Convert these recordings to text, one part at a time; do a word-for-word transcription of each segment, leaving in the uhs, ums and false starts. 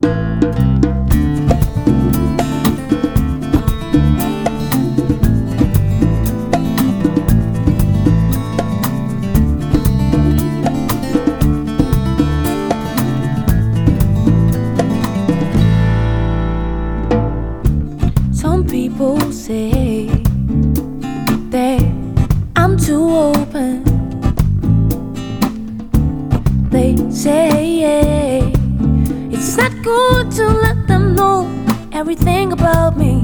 People say that I'm too open. They say yeah, it's not good to let them know everything about me.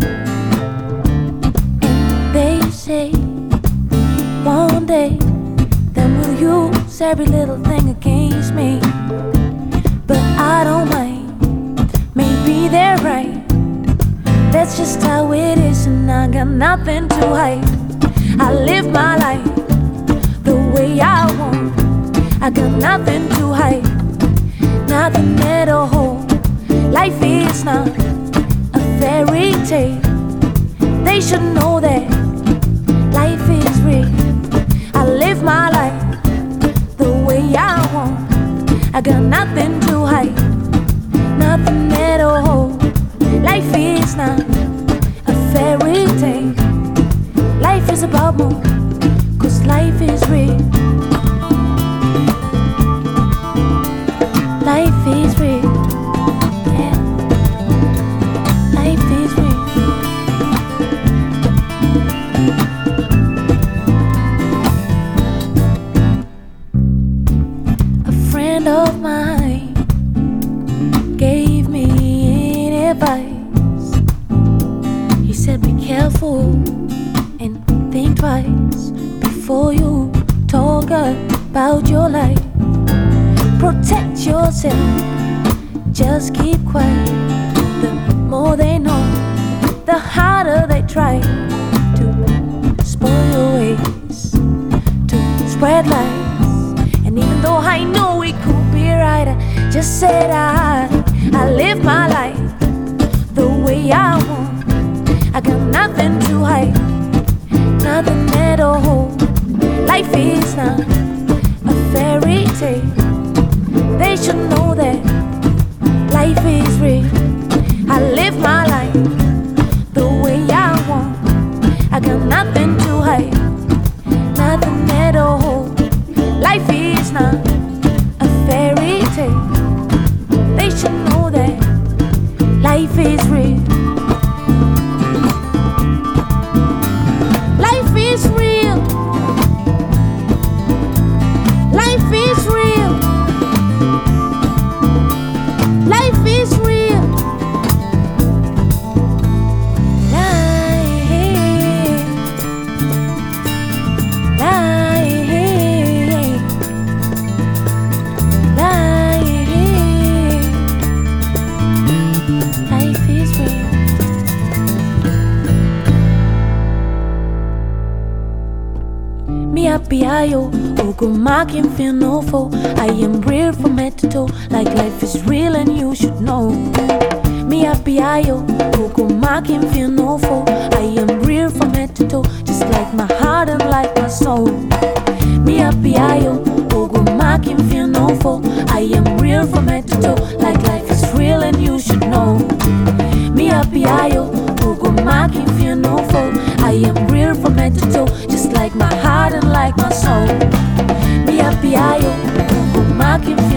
And they say one day then we'll use every little thing against me. But I don't mind, maybe they're right. That's just how it is, and I got nothing to hide. I live my life the way I want. I got nothing to hide, nothing at all. Life is not a fairy tale. They should know that life is real. I live my life the way I want. I got nothing to hide, nothing at all. Life is not a fairy tale. Life is about more, cause life is real. Life is real. Yeah. Life is real. A friend of mine gave me an advice. He said be careful and think twice before you talk about your life. Protect yourself, just keep quiet. The more they know, the harder they try to spoil your ways, to spread lies. And even though I know it could be right, I just said I, I live my life the way I want. I got nothing to hide, nothing at all. Life is not a fairy tale. They should know that life is real. I live my life the way I want. I got nothing to hide, nothing at all. Life is not a fairy tale. They should know that life is real. Life is real. Life is real. Life is real. Life, life, life, life is real. Me happy ayo, ogo makin feel no foe. I am real from head to toe, like life is real and you should know. Me happy ayo, ogo makin feel no foe. I am real from head to toe, just like my heart and like my soul. Me happy ayo, ogo makin feel no foe. I am real from head to toe, like life is real and you should know. Me happy ayo, ogo makin feel no foe. I am real from head to toe, just like my heart and like my soul. Me happy ayo, ogo makin